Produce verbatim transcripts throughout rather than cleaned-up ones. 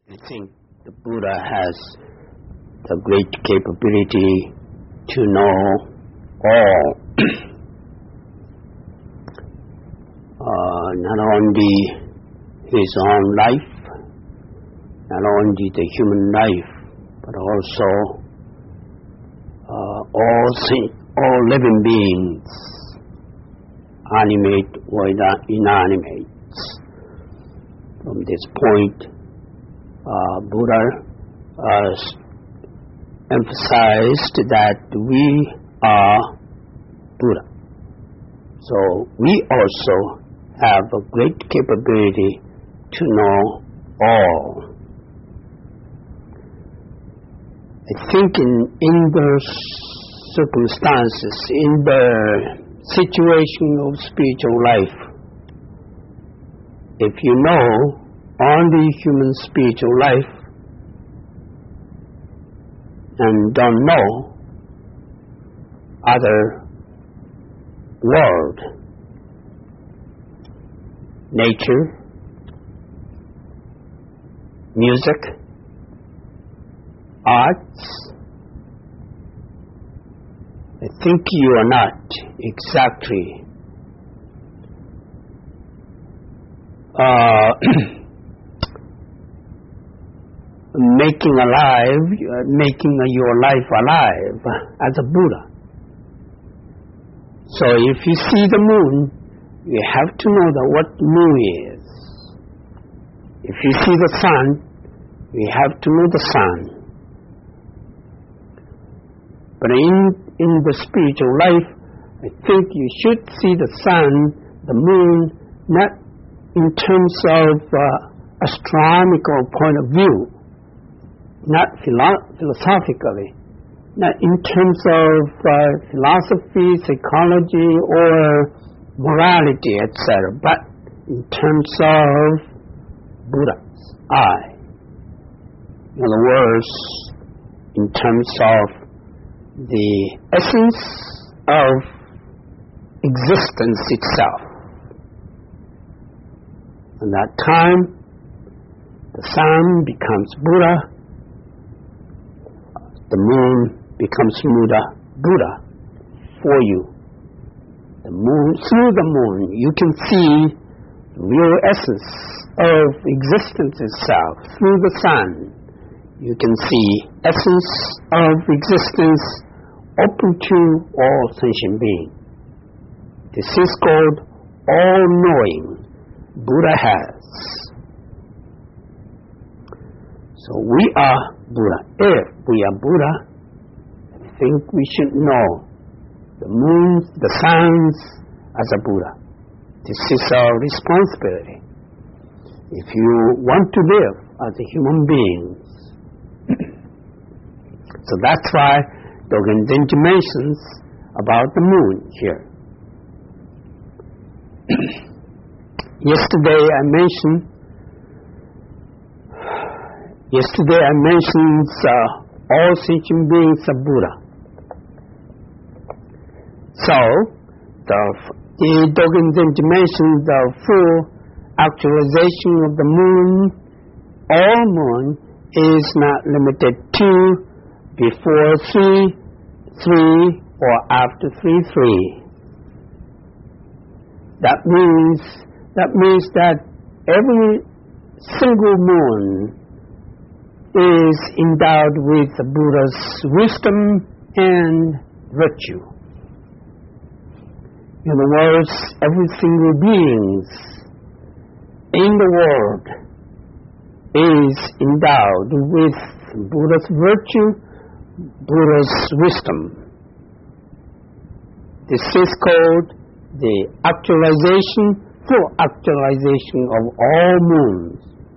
I think the Buddha has the great capability to know all, uh, not only his own life, not only the human life, but also uh, all thi- all living beings, animate or inanimate. From this point, uh, Buddha uh, emphasized that we are Buddha. So we also have a great capability to know all. I think in, in the circumstances, in the situation of spiritual life, if you know only human spiritual life and don't know other world, nature, music, arts, I think you are not exactly uh, making alive, uh, making your life alive as a Buddha. So if you see the moon, you have to know that what moon is. If you see the sun, you have to know the sun. But in in the spiritual life, I think you should see the sun, the moon, not in terms of uh, astronomical point of view, not philo- philosophically, not in terms of uh, philosophy, psychology, or morality, et cetera, but in terms of Buddha's eye. In other words, in terms of the essence of existence itself. At that time, the sun becomes Buddha, the moon becomes Buddha, Buddha for you. The moon, through the moon, you can see the real essence of existence itself. Through the sun, you can see essence of existence open to all sentient beings. This is called all-knowing Buddha has. So we are Buddha. If we are Buddha, I think we should know the moon, the suns as a Buddha. This is our responsibility. If you want to live as a human being, so that's why Dogen Zenji mentions about the moon here. yesterday I mentioned, yesterday I mentioned uh, all sentient beings are Buddha. So, the, the Dogen Zenji mentioned the full actualization of the moon, all moon, is not limited to before three, three, or after three, three. That means that means that every single moon is endowed with the Buddha's wisdom and virtue. In other words, every single being in the world is endowed with Buddha's virtue, Buddha's wisdom. This is called the actualization, full actualization of all moons.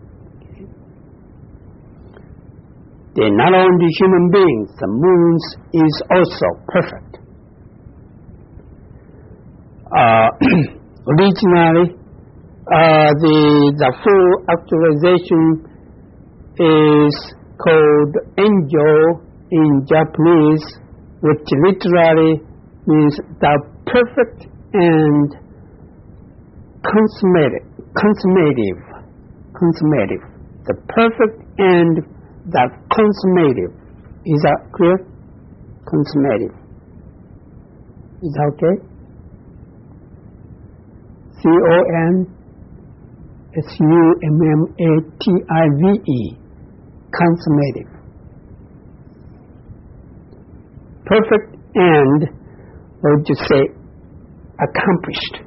They're not only human beings, the moons is also perfect. Uh, originally, uh, the, the full actualization is called Enjo in Japanese, which literally means the perfect and consummative, consummative, consummative. the perfect and the consummative. Is that clear? Consummative. Is that okay? C O N S U M M A T I V E. Consummative. Perfect and, what would you say, accomplished.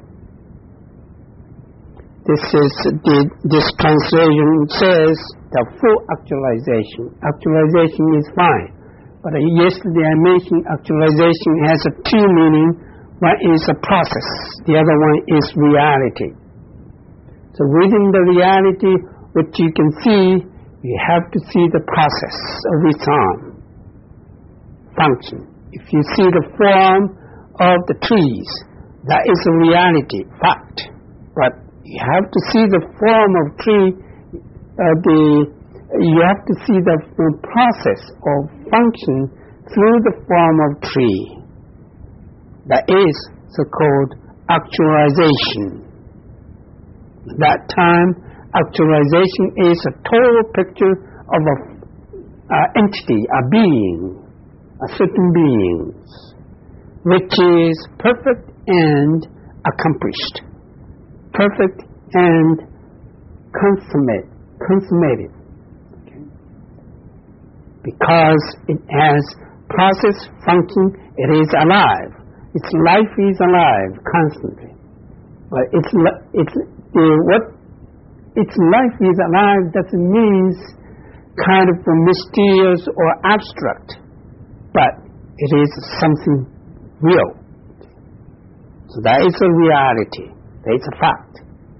This is the, this translation says the full actualization. Actualization is fine, but yesterday I mentioned actualization has a two meaning. One is a process, the other one is reality. So within the reality, what you can see, you have to see the process of its own function. If you see the form of the trees, that is a reality, fact. But you have to see the form of tree, uh, the, you have to see the process of function through the form of tree. That is so-called actualization. At that time, actualization is a total picture of a uh, entity, a being, a certain beings, which is perfect and accomplished, perfect and consummate, consummated, okay. Because it has process, function, it is alive. Its life is alive constantly, but its its the what its life is alive doesn't mean kind of mysterious or abstract, but it is something real. So that is a reality. That is a fact.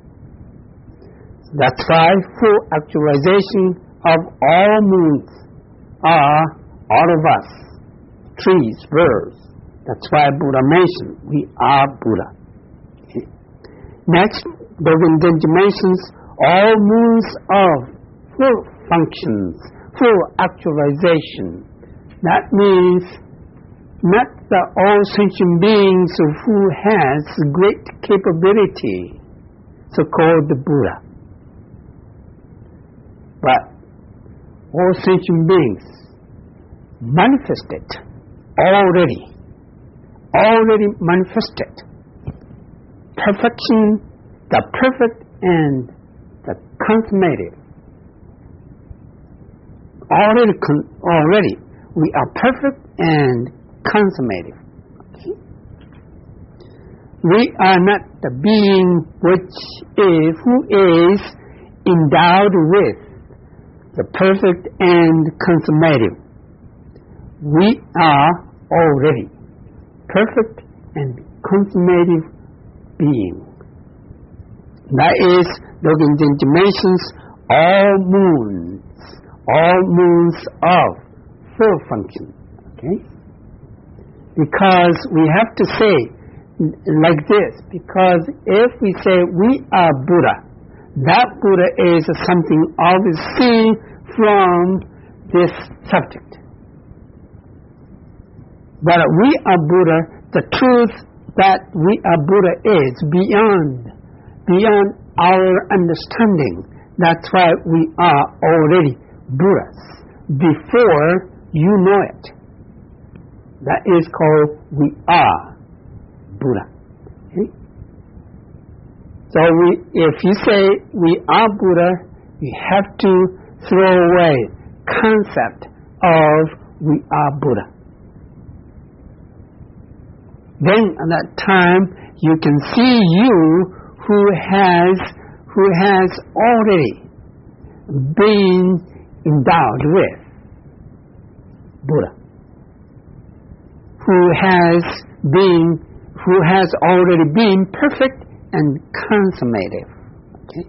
That's why full actualization of all moons are all of us, trees, birds. That's why Buddha mentioned we are Buddha. Okay. Next, Govinda mentions all moons of full functions, full actualization. That means not the all sentient beings who has great capability, so-called the Buddha, but all sentient beings manifested already, already manifested perfection, the perfect and the consummated. Already, already, we are perfect and consummated. Okay. We are not the being which is, who is endowed with the perfect and consummative. We are already perfect and consummative being. That is, Dogen mentions all moons, all moons of full function. Okay? Because we have to say like this, because if we say we are Buddha, that Buddha is something always seen from this subject. But we are Buddha, the truth that we are Buddha is beyond, beyond our understanding. That's why we are already Buddhas before you know it. That is called we are Buddha. Okay? So we, if you say we are Buddha, you have to throw away concept of we are Buddha. Then at that time you can see you who has who has already been endowed with Buddha, who has been who has already been perfect and consummative. Okay?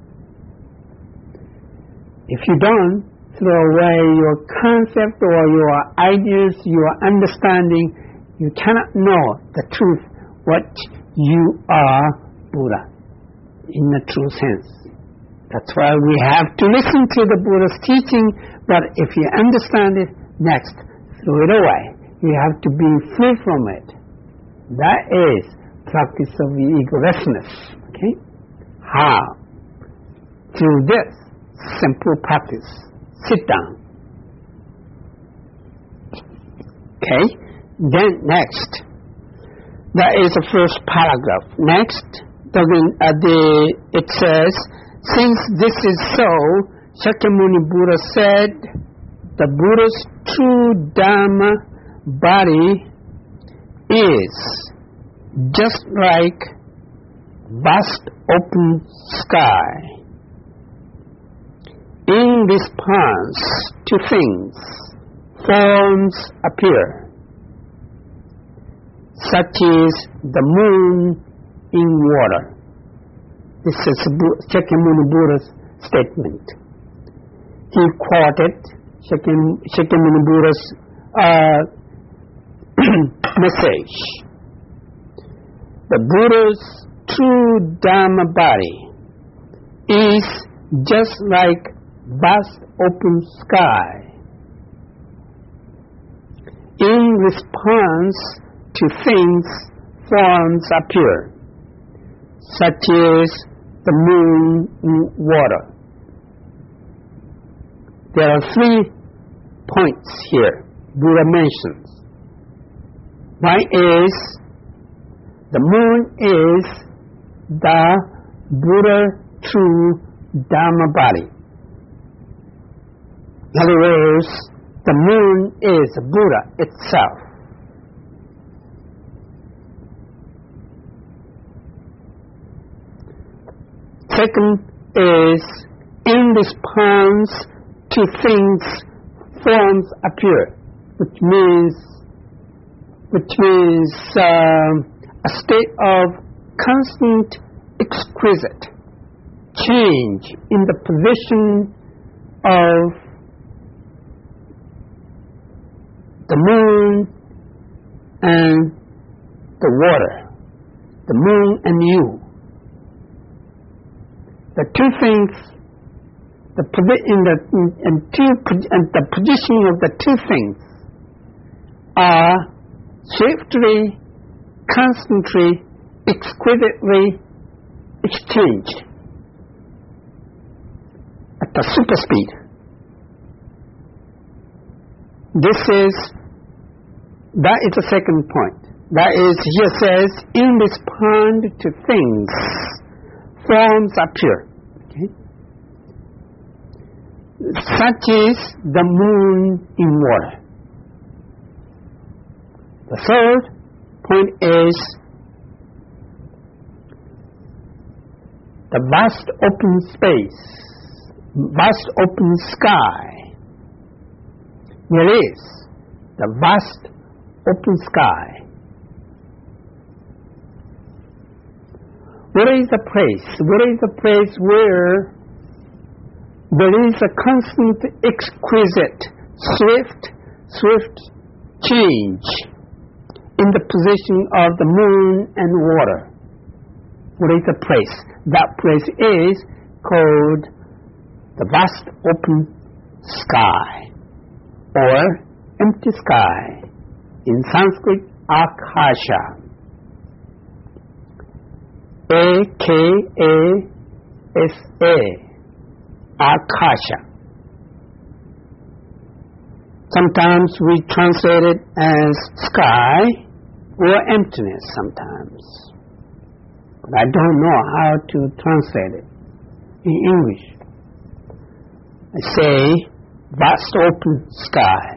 If you don't throw away your concept or your ideas, your understanding, you cannot know the truth, what you are Buddha in the true sense. That's why we have to listen to the Buddha's teaching, but if you understand it, next, throw it away. You have to be free from it. That is practice of egolessness. Okay? How? Through this simple practice. Sit down. Okay, then next, that is the first paragraph. Next, the, uh, the, it says, since this is so, Shakyamuni Buddha said, the Buddha's true Dharma body is just like vast open sky. In response to things, forms appear, such as the moon in water. This is Shakyamuni Buddha's statement. He quoted Shakyamuni Buddha's uh, message. The Buddha's true Dharma body is just like vast open sky. In response to things, forms appear, such as the moon in water. There are three points here Buddha mentions. One is the moon is the Buddha true Dharma body. In other words, the moon is Buddha itself. Second is, in response to things, forms appear, which means, which means uh, a state of constant, exquisite change in the position of the moon and the water, the moon and you. The two things, the in the in two and the position of the two things are swiftly, constantly, exquisitely exchanged at the super speed. This is that is the second point. That is, here says, in response to things, forms appear. Okay? Such is the moon in water. The third point is the vast open space, vast open sky. There is the vast open sky. Where is the place? Where is the place where there is a constant, exquisite, swift, swift change in the position of the moon and water? What is the place? That place is called the vast open sky, or empty sky. In Sanskrit, Akasha. A K A S A, Akasha. Sometimes we translate it as sky or emptiness sometimes. But I don't know how to translate it in English. I say vast open sky.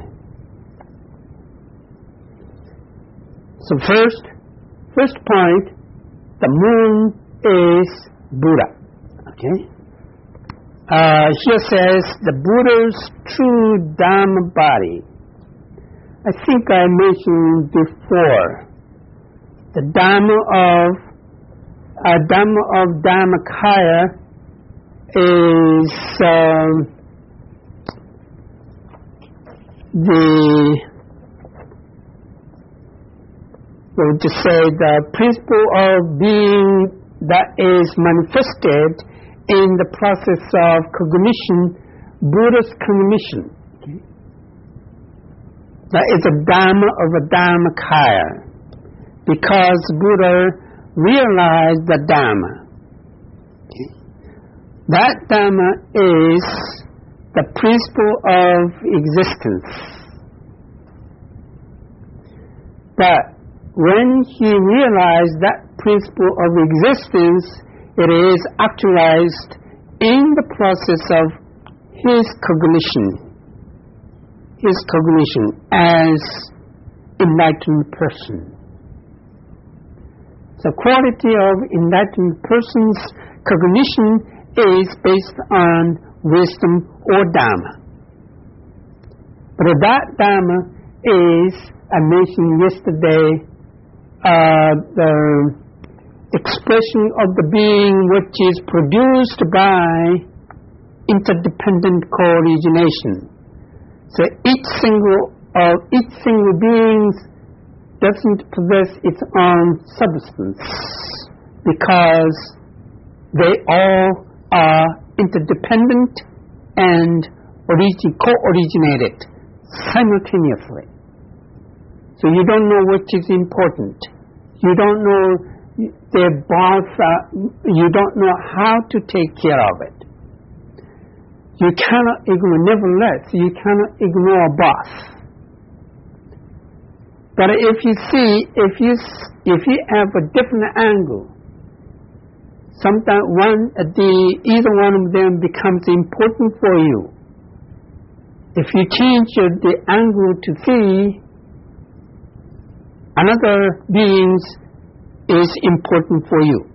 So first, first point, the moon is Buddha. Okay. Uh, here says the Buddha's true Dharma body. I think I mentioned before the Dharma of uh, Dharma of Dharmakaya is um, the we would just say the principle of being that is manifested in the process of cognition, Buddha's cognition. Okay. That is a Dharma of a Dharmakaya, because Buddha realized the Dharma. Okay. That Dhamma is the principle of existence. But when he realized that principle of existence, it is actualized in the process of his cognition, his cognition as enlightened person. The quality of enlightened person's cognition is based on wisdom or Dhamma. But that Dhamma is, I mentioned yesterday, uh, the expression of the being which is produced by interdependent co-origination. So each single of each single being doesn't possess its own substance because they all are interdependent and origin, co-originated simultaneously. So you don't know which is important. You don't know they're both, uh, you don't know how to take care of it. You cannot ignore, nevertheless, you cannot ignore both. But if you see, if you, if you have a different angle, sometimes one, the, either one of them becomes important for you. If you change the angle to see another being is important for you.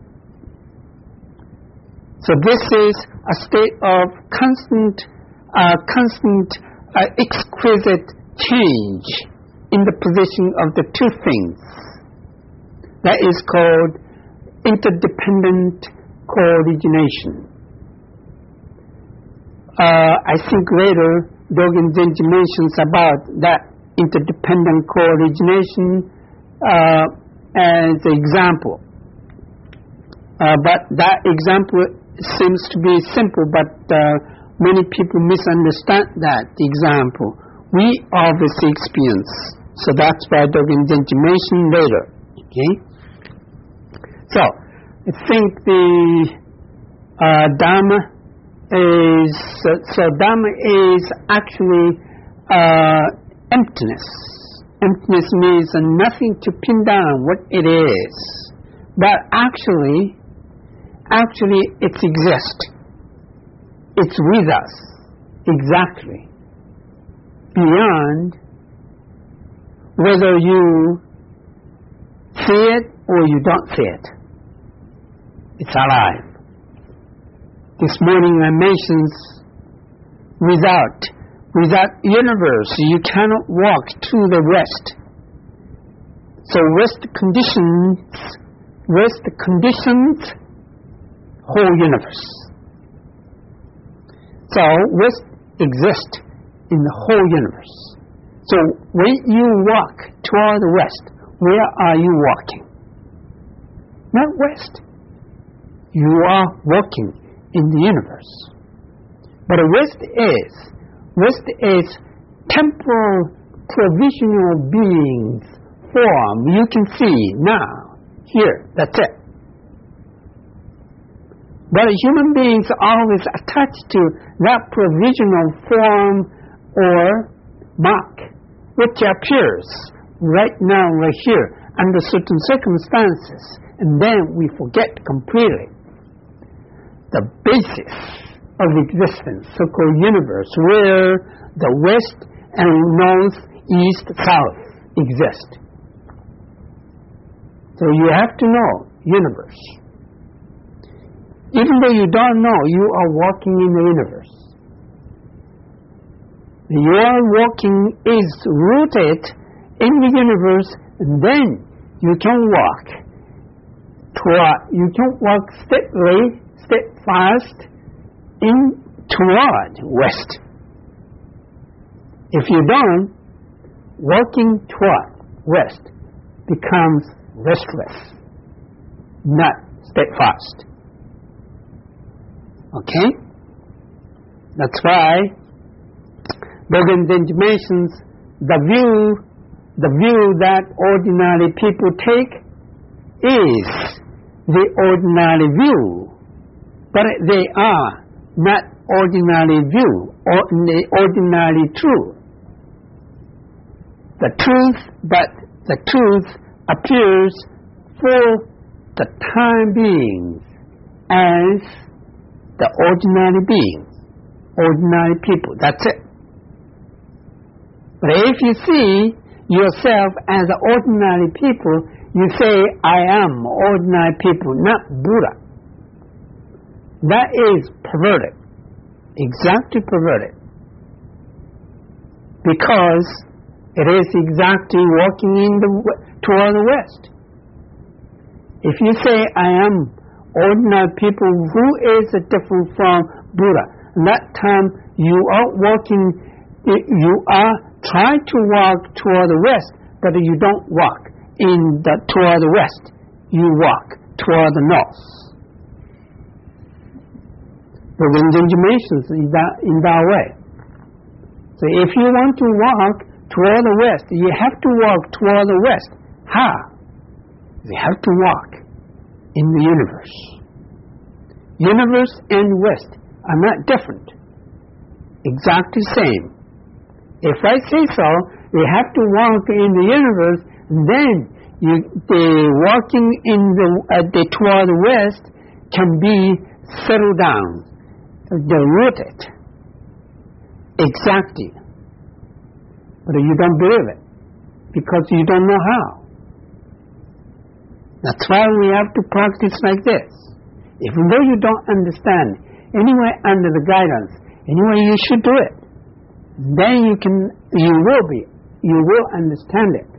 So this is a state of constant, uh, constant, uh, exquisite change in the position of the two things. That is called interdependent co-origination. Uh, I think later Dogen Zenji mentions about that interdependent co-origination uh, as an example. Uh, but that example seems to be simple, but uh, many people misunderstand that example. We obviously experience. So that's why Dogen Zenji mentioned later. Okay? So, I think the uh, Dhamma is, uh, so Dhamma is actually uh, emptiness. Emptiness means uh, nothing to pin down what it is. But actually, actually it exists. It's with us, exactly. Beyond whether you see it or you don't see it. It's alive. This morning I mentioned without, without universe you cannot walk to the rest. So rest conditions, rest conditions whole universe. So rest exists in the whole universe. So when you walk toward the west, where are you walking? Not west. You are walking in the universe. But west is, west is temporal provisional beings form. You can see now, here, that's it. But human beings are always attached to that provisional form or mark, which appears right now, right here, under certain circumstances, and then we forget completely the basis of existence, so-called universe, where the west and north, east, south exist. So you have to know universe. Even though you don't know, you are walking in the universe. Your walking is rooted in the universe, and then you can walk toward, you can walk steadily, steadfast in toward west. If you don't, walking toward west becomes restless, not steadfast. Okay? That's why Dogen Zenji mentions the view, the view that ordinary people take is the ordinary view, but they are not ordinary view or ordinary truth. The truth, but the truth appears for the time being as the ordinary beings, ordinary people. That's it. But if you see yourself as ordinary people, you say, I am ordinary people, not Buddha. That is perverted, exactly perverted, because it is exactly walking in the toward the West. If you say, I am ordinary people, who is different from Buddha? At that time, you are walking, you are trying to walk toward the West, but you don't walk in the toward the West. You walk toward the North. The Rinzin mentions in that, in that way. So if you want to walk toward the West, you have to walk toward the West. How? You have to walk in the universe. Universe and West are not different. Exactly same. If I say so, you have to walk in the universe, then you, the walking in the, uh, the toward the West can be settled down, rooted. Exactly. But you don't believe it because you don't know how. That's why we have to practice like this. Even though you don't understand, anyway under the guidance, anyway you should do it. Then you can, you will be, you will understand it.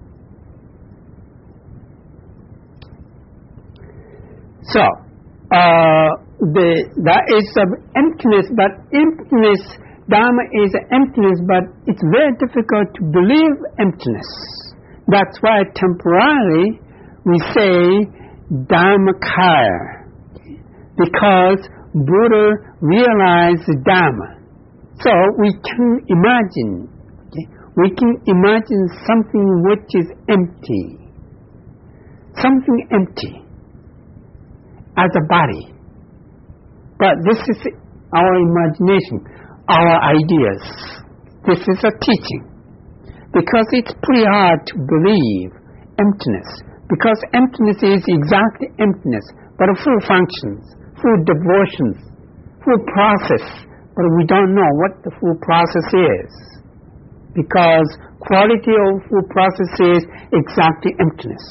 So, uh, the that is uh, emptiness, but emptiness, Dharma is emptiness, but it's very difficult to believe emptiness. That's why temporarily we say Dharmakaya, because Buddha realized Dharma. So we can imagine, okay, we can imagine something which is empty, something empty as a body. But this is our imagination, our ideas. This is a teaching. Because it's pretty hard to believe emptiness. Because emptiness is exactly emptiness, but full functions, full devotions, full process. But we don't know what the full process is. Because quality of full process is exactly emptiness.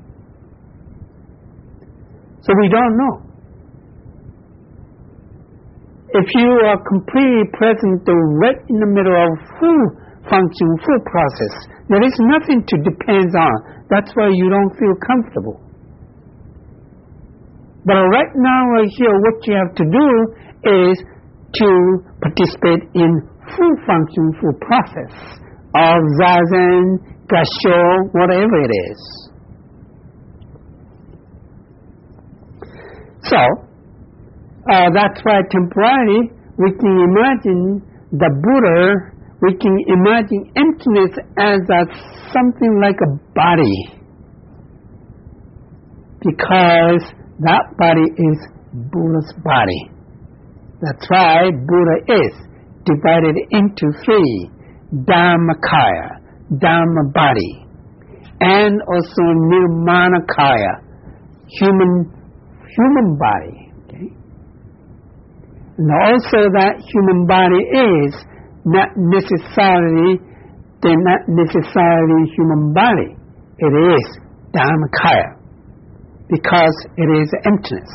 So we don't know. If you are completely present right in the middle of full function, full process, there is nothing to depend on. That's why you don't feel comfortable. But right now, right here, what you have to do is to participate in full function, full process of Zazen, Gassho, whatever it is. So, Uh, that's why temporarily we can imagine the Buddha, we can imagine emptiness as a, something like a body, because that body is Buddha's body. That's why Buddha is divided into three: Dharmakaya, Dharma body, and also Nirmanakaya, human human body. And also that human body is not necessarily, they're not necessarily human body. It is Dharmakaya, because it is emptiness.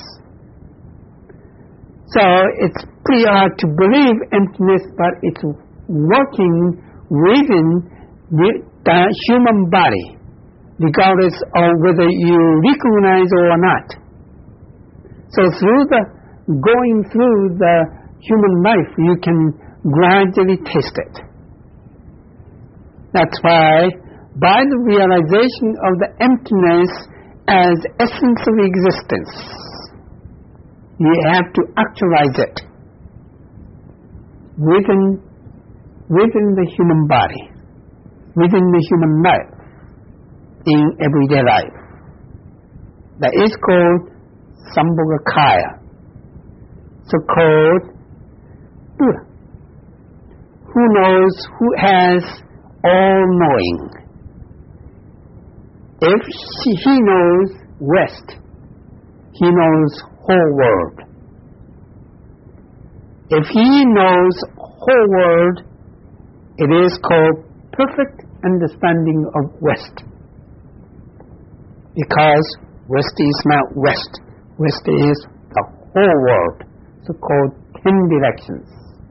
So it's pretty hard to believe emptiness, but it's working within the, the human body, regardless of whether you recognize it or not. So through the going through the human life, you can gradually taste it. That's why by the realization of the emptiness as essence of existence, you have to actualize it within, within the human body, within the human life, in everyday life. That is called Sambhogakaya. So called Buddha. Who knows, who has all-knowing. If she, he knows West, he knows whole world. If he knows whole world, it is called perfect understanding of West. Because West is not West. West is the whole world, so-called ten directions.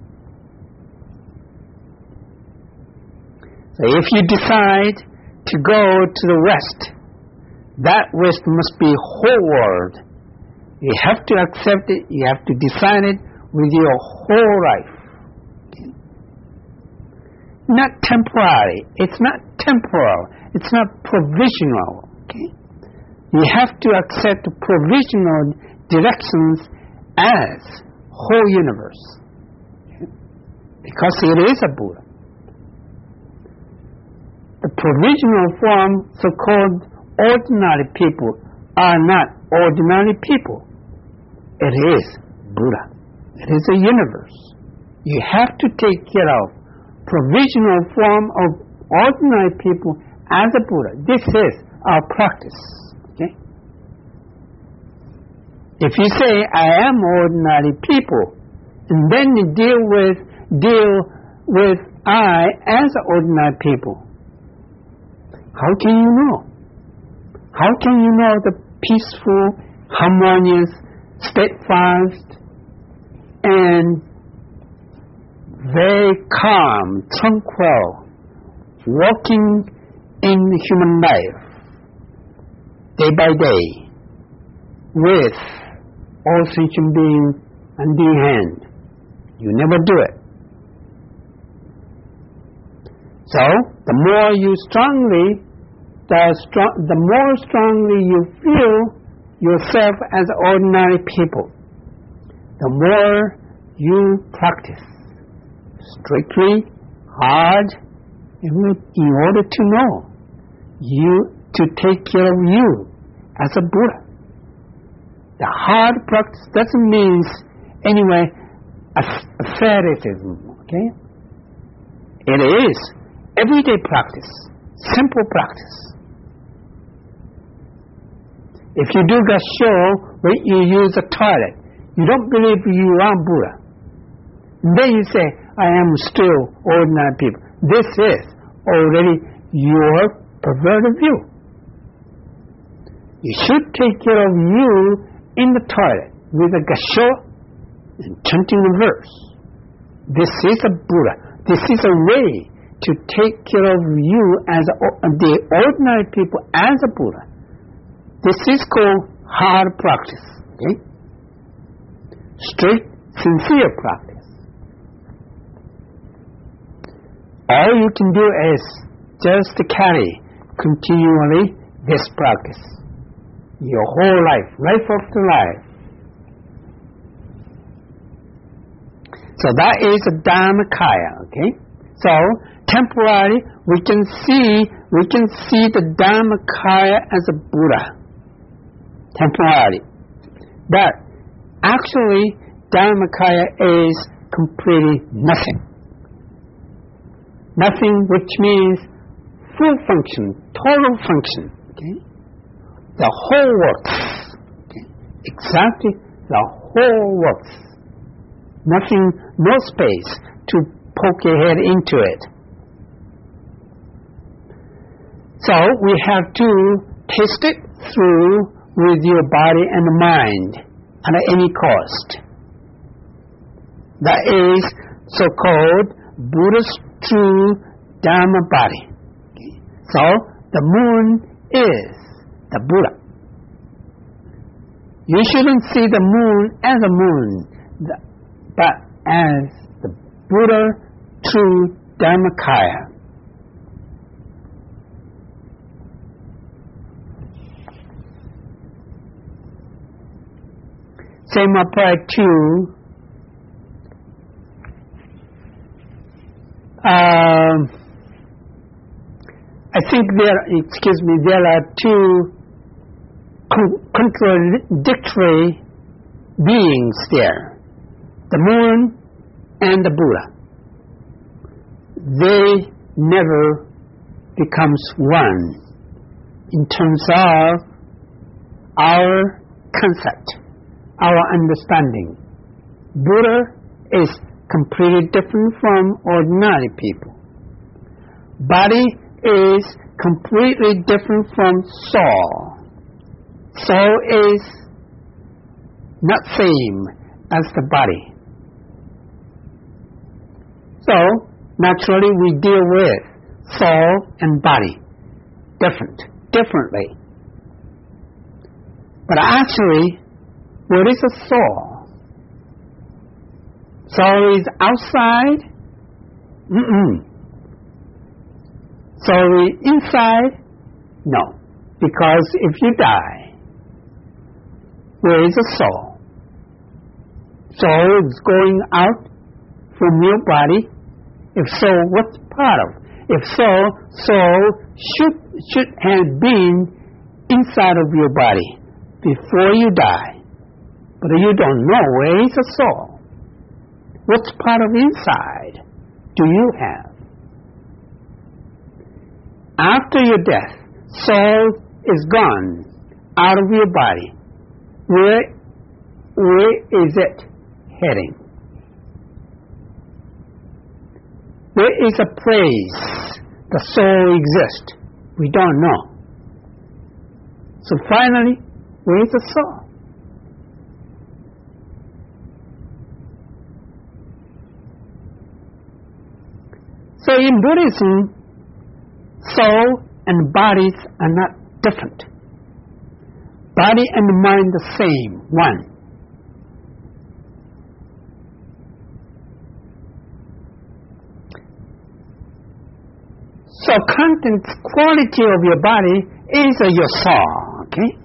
So if you decide to go to the West, that West must be whole world. You have to accept it, you have to decide it with your whole life. Okay? Not temporary, it's not temporal, it's not provisional. Okay? You have to accept provisional directions as whole universe. Okay? Because it is a Buddha. The provisional form, so-called ordinary people, are not ordinary people. It is Buddha. It is a universe. You have to take care of provisional form of ordinary people as a Buddha. This is our practice. Okay? If you say, I am ordinary people, and then you deal with deal with I as ordinary people, how can you know? How can you know the peaceful, harmonious, steadfast, and very calm, tranquil, walking in human life, day by day, with all sentient beings hand in hand? You never do it. So, the more you strongly, the, strong, the more strongly you feel yourself as ordinary people, the more you practice strictly, hard, in order to know you, to take care of you as a Buddha. The hard practice doesn't mean anyway asceticism. Okay, it is everyday practice, simple practice. If you do gasho, when you use a toilet, you don't believe you are Buddha. And then you say, I am still ordinary people. This is already your perverted view. You should take care of you in the toilet with a gasho and chanting the verse. This is a Buddha. This is a way to take care of you as a, the ordinary people as a Buddha. This is called hard practice. Okay? Strict, sincere practice. All you can do is just carry continually this practice. Your whole life, life after life. So that is a Dharmakaya, okay? So, temporarily, we can see, we can see the Dharmakaya as a Buddha. Temporarily. But, actually, Dharmakaya is completely nothing. Nothing, which means full function, total function, okay? The whole works, okay? Exactly, the whole works. Nothing, no space to poke your head into it. So we have to taste it through with your body and mind at any cost. That is so-called Buddha's true Dharma body. Okay. So the moon is the Buddha. You shouldn't see the moon as a moon, but as the Buddha true Dharmakaya. Same apply to um, I think there, excuse me, there are two con- contradictory beings there. The moon and the Buddha, they never becomes one in terms of our concept, our understanding. Buddha is completely different from ordinary people. Body is completely different from soul. Soul is not same as the body. So, naturally we deal with soul and body different, differently. But actually, what is a soul? Soul is outside? Mm-mm. Soul is inside? No. Because if you die, where is the soul? Soul is going out from your body. If so, what part of? If so, soul should should have been inside of your body before you die. But you don't know where is the soul. What part of inside do you have? After your death, soul is gone out of your body. Where where is it heading? Where is a place the soul exists? We don't know. So finally, where is the soul? So in Buddhism, soul and bodies are not different. Body and mind the same, one. So content, quality of your body is uh, your soul, okay?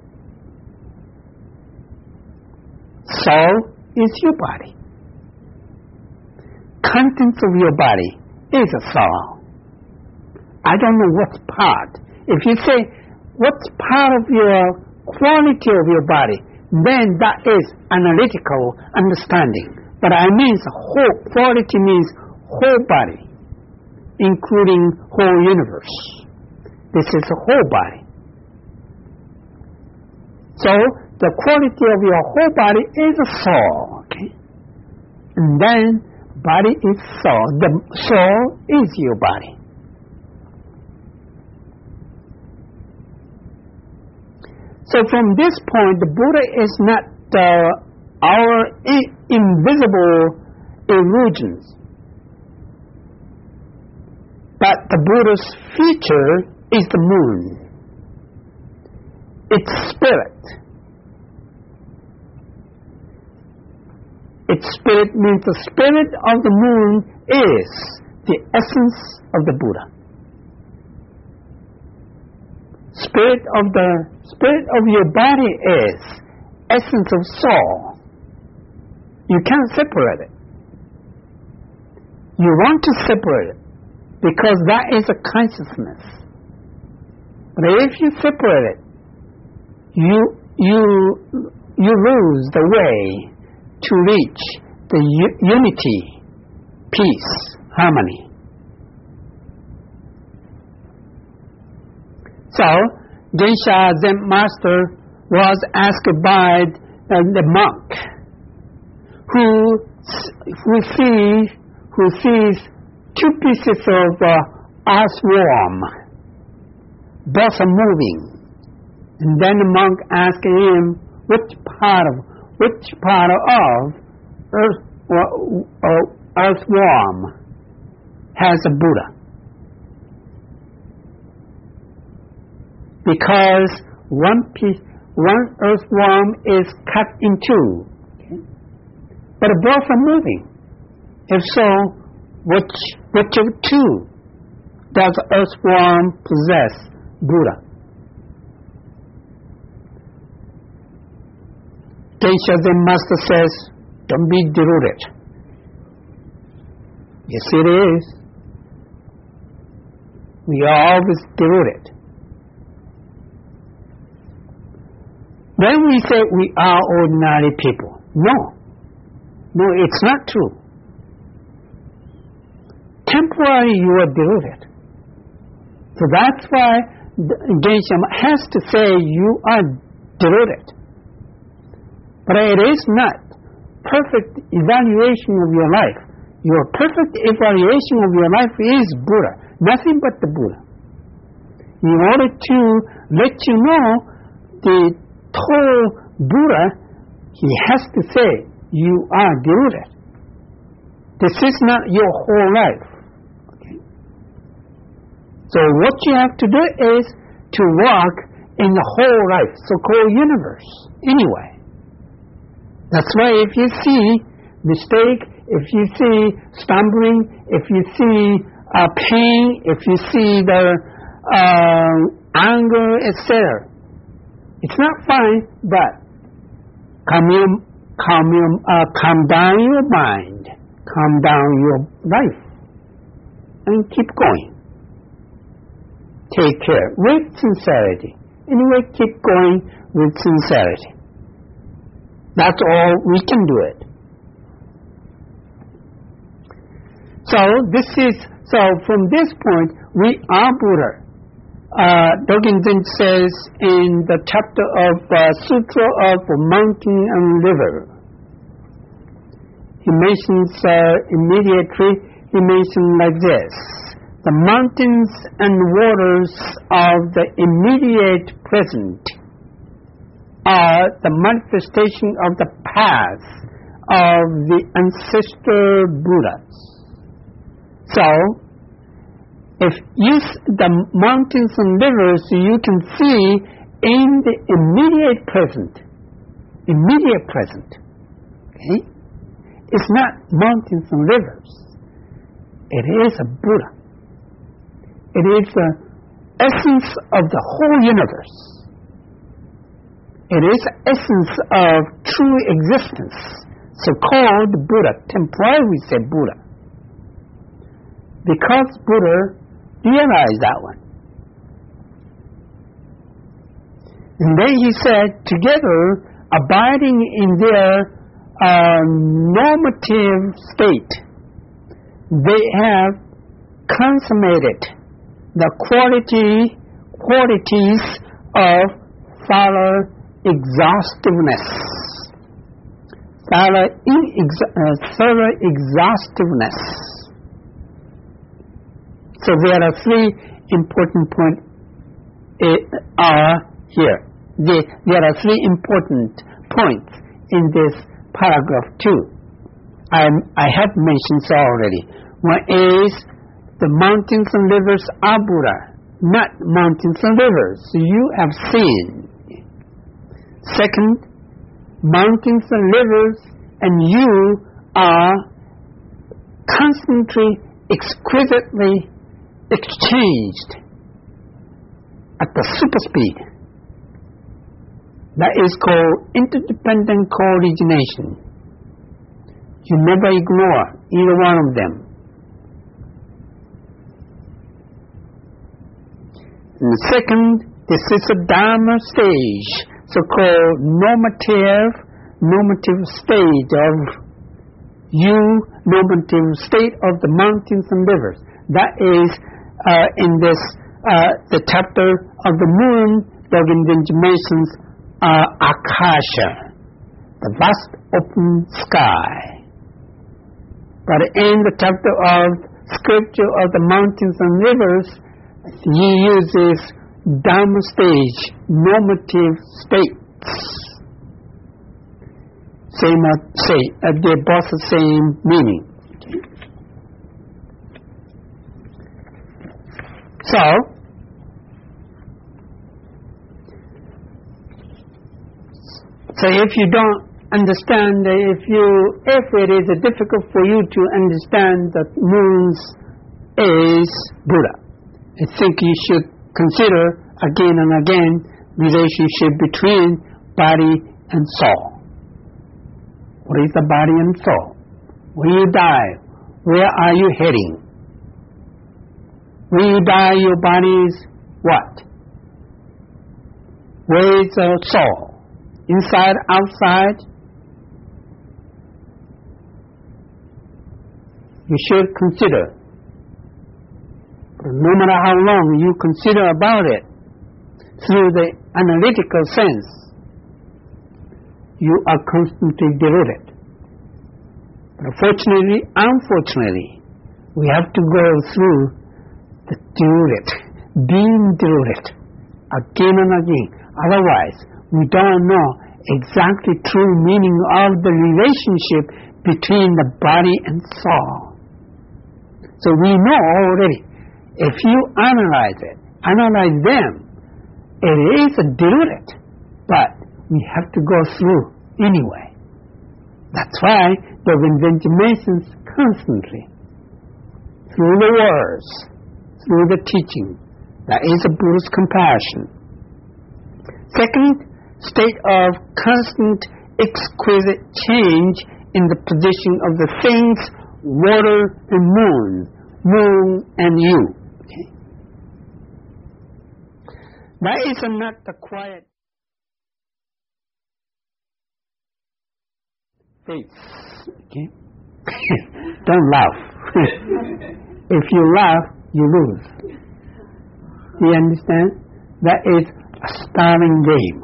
Soul is your body. Contents of your body is a soul. I don't know what part. If you say what's part of your quality of your body, then that is analytical understanding. But I mean whole quality means whole body, including whole universe. This is a whole body. So the quality of your whole body is a soul, okay? And then body is soul. The soul is your body. So from this point, the Buddha is not uh, our I- invisible illusions, but the Buddha's feature is the moon. Its spirit. Its spirit means the spirit of the moon is the essence of the Buddha. Spirit of the spirit of your body is essence of soul. You can't separate it. You want to separate it because that is a consciousness. But if you separate it, you you you lose the way to reach the u- unity, peace, harmony. So, Gensha Zen master was asked by uh, the monk who who sees who sees two pieces of uh, earthworm, both are moving, and then the monk asked him which part of which part of earth or, or earthworm has a Buddha. Because one piece, one earthworm is cut in two, okay? But both are moving. If so, which which of two does earthworm possess Buddha? Gensha Zen master says, "Don't be deluded." Yes, it is. We are always deluded. When we say we are ordinary people, no. No, it's not true. temporarily you are deluded. So that's why Genshin has to say you are deluded. But it is not perfect evaluation of your life. Your perfect evaluation of your life is Buddha, nothing but the Buddha. In order to let you know the total Buddha, he has to say you are deluded. This is not your whole life. Okay? So what you have to do is to walk in the whole life, so-called universe, anyway. That's why if you see mistake, if you see stumbling, if you see uh, pain, if you see the uh, anger, et cetera, it's not fine, but calm, your, calm, your, uh, calm down your mind, calm down your life, and keep going. Take care with sincerity. Anyway, keep going with sincerity. That's all we can do it. So this is so from this point we are Buddha. Uh, Dogen Zenji says in the chapter of uh, Sutra of Mountain and River. He mentions uh, immediately. He mentions like this: the mountains and waters of the immediate present are the manifestation of the path of the ancestor Buddhas. So, if you the mountains and rivers you can see in the immediate present, immediate present, okay? It's not mountains and rivers. It is a Buddha. It is the essence of the whole universe. It is the essence of true existence, so-called Buddha. Temporarily we say Buddha. Because Buddha realized that one. And then he said, together, abiding in their uh, normative state, they have consummated the quality, qualities of thorough exhaustiveness. Thorough, inex- uh, thorough exhaustiveness. So there are three important points uh, are here. There, there are three important points in this paragraph two. I'm, I have mentioned so already. One is the mountains and rivers are Buddha, not mountains and rivers you have seen. Second, mountains and rivers and you are constantly, exquisitely exchanged at the super speed. That is called interdependent co-origination. You never ignore either one of them. And the second, this is a Dharma stage, so-called normative, normative stage of you, normative state of the mountains and rivers. That is uh, in this uh, the chapter of the moon. Dogen Zenji mentions uh, Akasha, the vast open sky. But in the chapter of scripture of the mountains and rivers, he uses Dharma stage, normative states. Same, uh, say, uh, they both the same meaning. So, so if you don't understand, if you, if it is difficult for you to understand that moons is Buddha, I think you should consider again and again relationship between body and soul. What is the body and soul? When you die, where are you heading? When you die, your body is what? Where is the soul? Inside, outside? You should consider no matter how long you consider about it, through the analytical sense, you are constantly deluded. But fortunately, unfortunately, we have to go through the deluded, being deluded, again and again. Otherwise, we don't know exactly true meaning of the relationship between the body and soul. So we know already, if you analyze it, analyze them, it is deluded, but we have to go through anyway. That's why Dogen Zenji Masons constantly, through the words, through the teaching, that is a Buddhist compassion. Second, state of constant exquisite change in the position of the things, water and moon, moon and you. Okay. That is not the quiet face. Okay. Don't laugh. If you laugh, you lose. Do you understand? That is a staring game.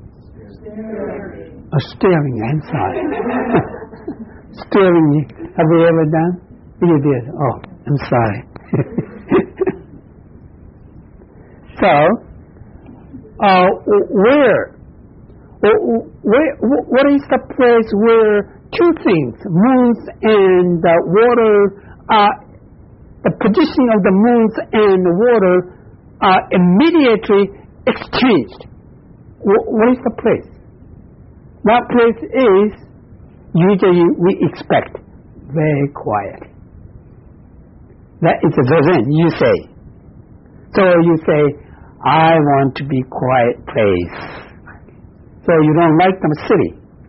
A staring, I'm sorry. Staring, have you ever done? You did. Oh, I'm sorry. So, uh, where, where, what is the place where two things, moons and uh, water, uh, the position of the moons and the water are immediately exchanged? What is the place? That place is usually we expect very quiet. That is a zazen, you say. So you say, I want to be quiet place. So you don't like the city.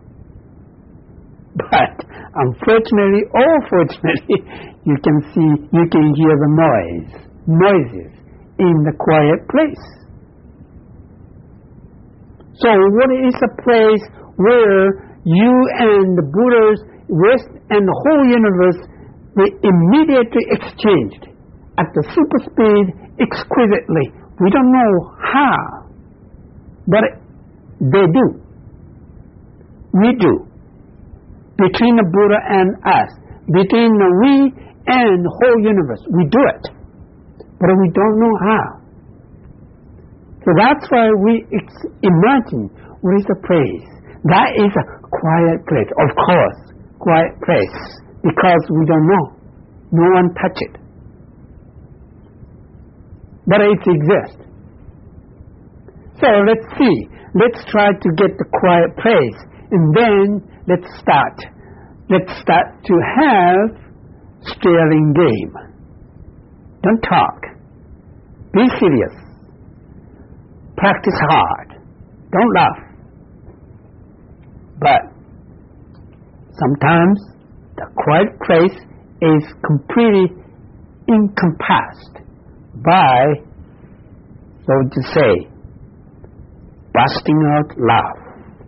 But unfortunately or fortunately, you can see, you can hear the noise, noises in the quiet place. So what is a place where you and the Buddha's rest and the whole universe they immediately exchanged at the super speed exquisitely? We don't know how, but they do. We do. Between the Buddha and us, between the we and the whole universe, we do it. But we don't know how. So that's why we ex- imagine what is a place. That is a quiet place, of course, quiet place, because we don't know. No one touch it. But it exists. So let's see. Let's try to get the quiet place, and then let's start. Let's start to have staring game. Don't talk. Be serious. Practice hard. Don't laugh. But sometimes the quiet place is completely encompassed by, so to say, busting out laugh.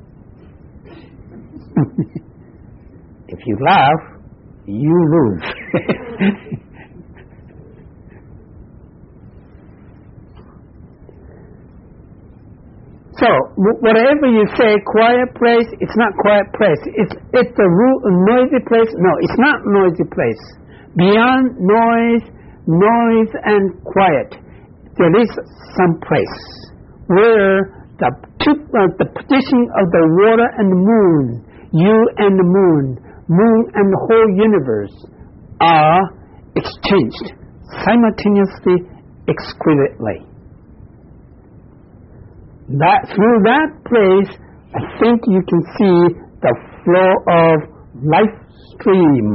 If you laugh, you lose. So, whatever you say, quiet place, it's not quiet place. It's, it's a noisy place. No, it's not noisy place. Beyond noise, noise and quiet, there is some place where the, two, uh, the position of the water and the moon, you and the moon, moon and the whole universe are exchanged simultaneously, exquisitely. That through that place, I think you can see the flow of life stream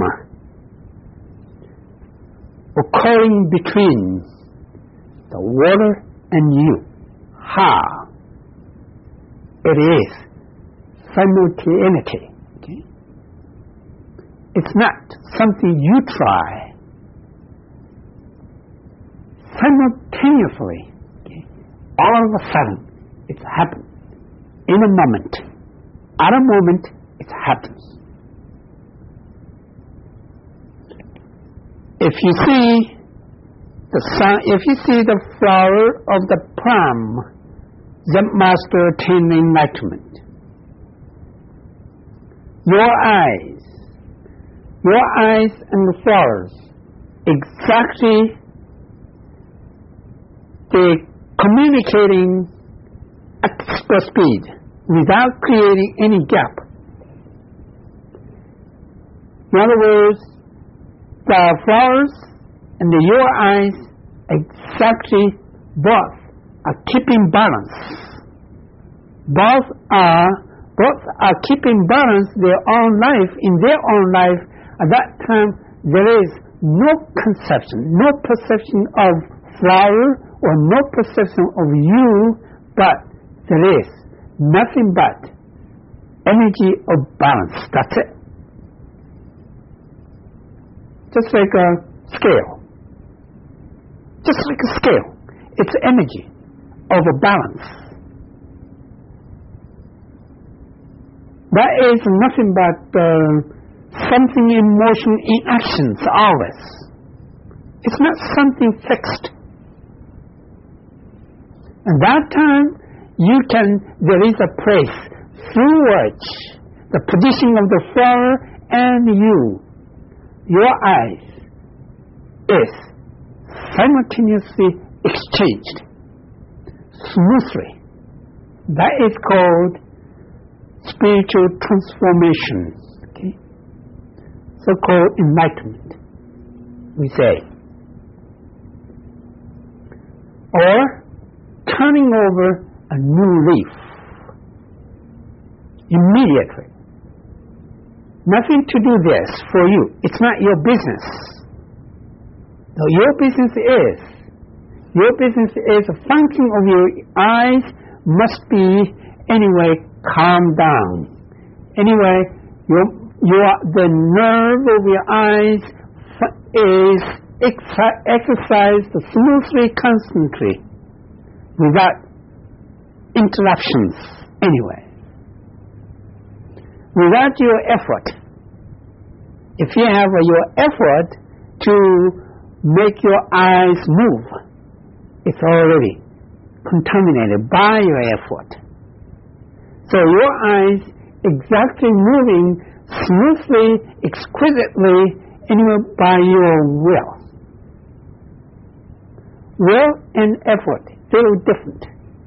occurring between the water and you. How? It is simultaneity. Okay? It's not something you try. Simultaneously, okay? All of a sudden, it happens. In a moment. At a moment, it happens. If you see the sun, if you see the flower of the plum, Zen master attained enlightenment. Your eyes, your eyes and the flowers, exactly they communicating at the speed without creating any gap. In other words, the flowers and the, your eyes exactly both are keeping balance. Both are both are keeping balance their own life in their own life. At that time, there is no conception, no perception of flower or no perception of you, but there is nothing but energy of balance. That's it. Just like a scale. Just like a scale. It's energy of a balance. That is nothing but uh, something in motion, in actions, always. It's not something fixed. At that time, you can, there is a place through which the position of the flower and you, your eyes, is simultaneously exchanged smoothly. That is called spiritual transformation, okay? So-called enlightenment, we say. Or turning over a new leaf immediately. Nothing to do this for you. It's not your business. No, your business is. Your business is a function of your eyes must be anyway calm down. Anyway, your, your, the nerve of your eyes is ex- exercised smoothly, constantly, without interruptions anyway. Without your effort. If you have uh, your effort to make your eyes move, it's already contaminated by your effort. So your eyes exactly moving smoothly, exquisitely, anyway by your will. Will and effort, very different.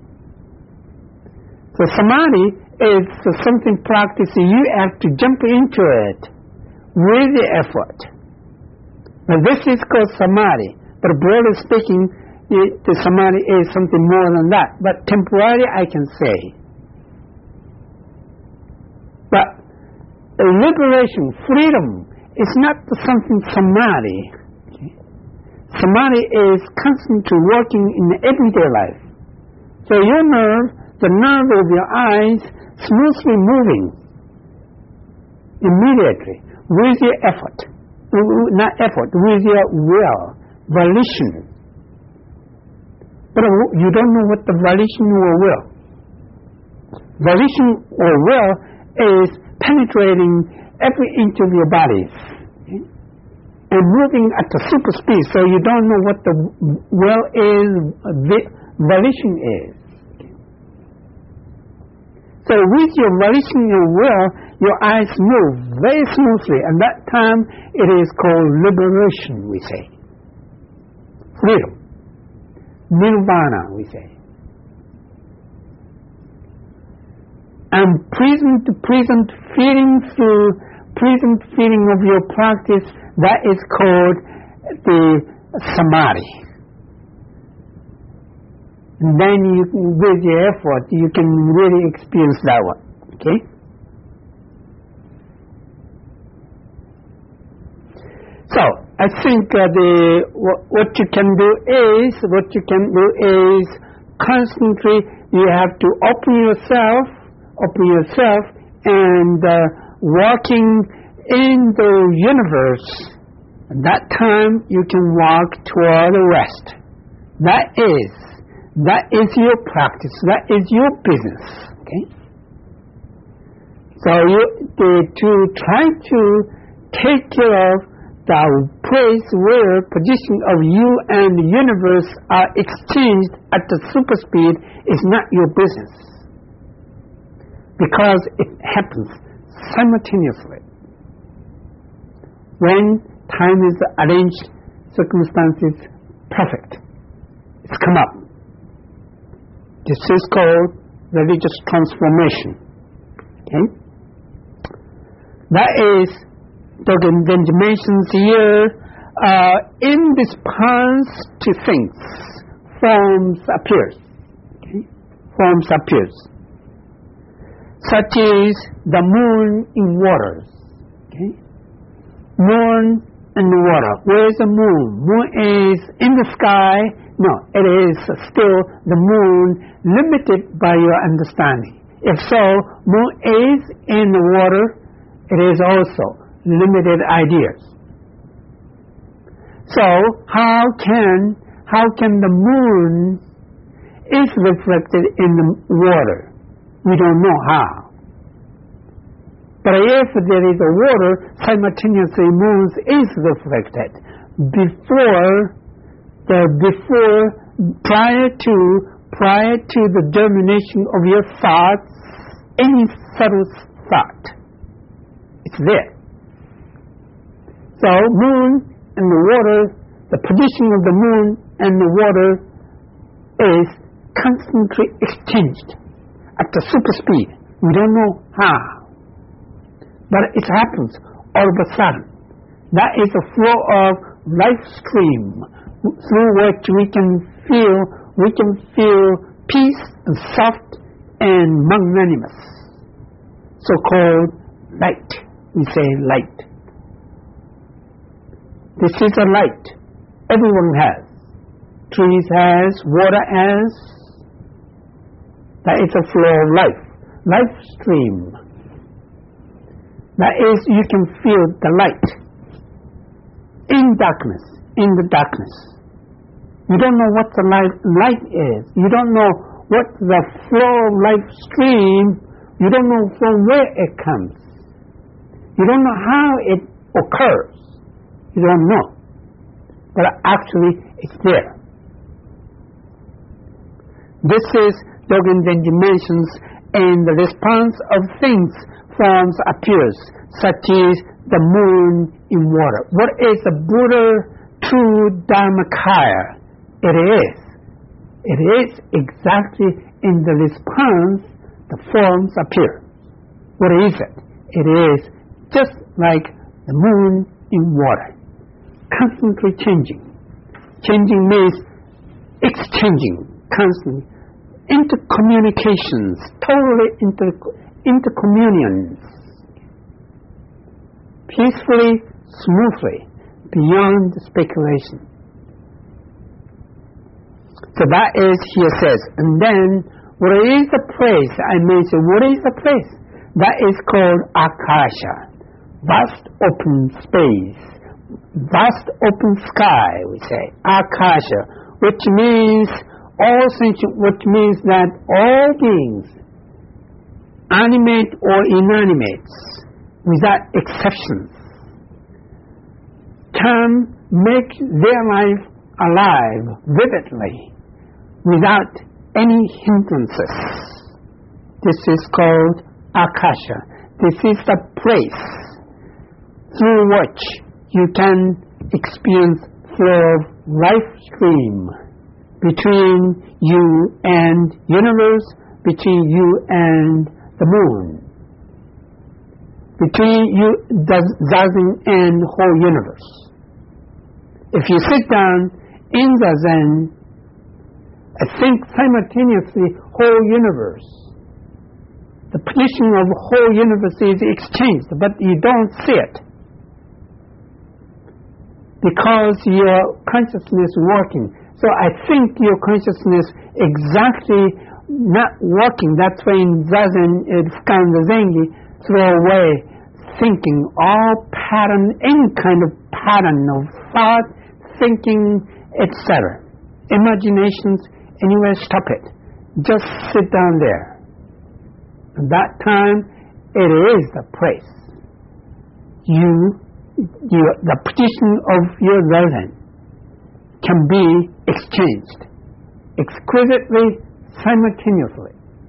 So samadhi is something practice you have to jump into it with the effort. Now this is called samadhi, but broadly speaking, it, the samadhi is something more than that. But temporarily I can say. But liberation, freedom, is not something samadhi. Okay? Samadhi is constantly working in the everyday life. So your nerve, the nerve of your eyes, smoothly moving immediately with your effort, not effort, with your will, volition. But you don't know what the volition or will. Volition or will is penetrating every inch of your bodies, okay? And moving at the super speed, so you don't know what the will is, the volition is. Okay? So with your volition and will, your eyes move very smoothly, and that time it is called liberation, we say. Freedom. Nirvana, we say. And present present feeling through present feeling of your practice, that is called the samadhi. And then you, with your effort, you can really experience that one. Okay? So I think uh, the what, what you can do is what you can do is constantly you have to open yourself, open yourself, and uh, walking in the universe. At that time you can walk toward the rest. That is that is your practice. That is your business. Okay. So you to, to try to take care of the place where position of you and the universe are exchanged at the superspeed is not your business, because it happens simultaneously. When time is arranged, circumstances perfect, it's come up. This is called religious transformation. Okay? That is the dimensions here. Uh, in response to things, forms appears. Okay? Forms appears. Such is the moon in waters. Okay? Moon in the water. Where is the moon? Moon is in the sky. No, it is still the moon, limited by your understanding. If so, moon is in the water. It is also limited ideas. So how can how can the moon is reflected in the water? We don't know how. But if there is a water, simultaneously moon is reflected. Before the before prior to prior to the germination of your thoughts, any subtle thought, it's there. So moon and the water, the position of the moon and the water is constantly exchanged at the super speed. We don't know how, but it happens all of a sudden. That is a flow of life stream through which we can feel we can feel peace and soft and magnanimous. So-called light. We say light. This is a light everyone has. Trees has, water has. That is a flow of life, life stream. That is, you can feel the light in darkness, in the darkness. You don't know what the light, light is. You don't know what the flow of life stream, you don't know from where it comes. You don't know how it occurs. You don't know. But actually, it's there. This is Dogen Den dimensions, and the response of things, forms appears, such as the moon in water. What is the Buddha true Dharmakaya? It is. It is exactly in the response the forms appear. What is it? It is just like the moon in water, constantly changing. Changing means exchanging, constantly. Intercommunications, totally inter, intercommunions. Peacefully, smoothly, beyond speculation. So that is, here says, and then what is the place? I mentioned, what is the place? That is called Akasha, vast open space, vast open sky, we say, Akasha, which means all sentient, which means that all beings, animate or inanimate, without exceptions, can make their life alive vividly, without any hindrances. This is called Akasha. This is the place through which you can experience flow of life stream between you and universe, between you and the moon, between you, the Zazen, and the whole universe. If you sit down in the Zen, I think simultaneously whole universe. The position of the whole universe is exchanged, but you don't see it. Because your consciousness working. So I think your consciousness exactly not working. That's why in Zazen, Fukan Zengi, throw away thinking, all pattern, any kind of pattern of thought, thinking, et cetera. Imaginations, anywhere, stop it. Just sit down there. At that time, it is the place. You your, the position of your resident can be exchanged exquisitely, simultaneously.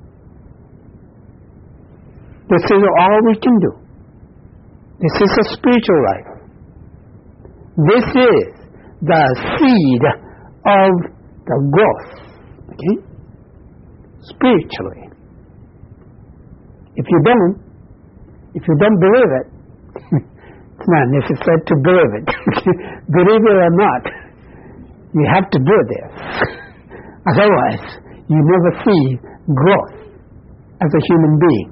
This is all we can do. This is a spiritual life. This is the seed of the growth, okay? Spiritually. If you don't, if you don't believe it, it's not necessary to believe it. Believe it or not, you have to do this. Otherwise, you never see growth as a human being.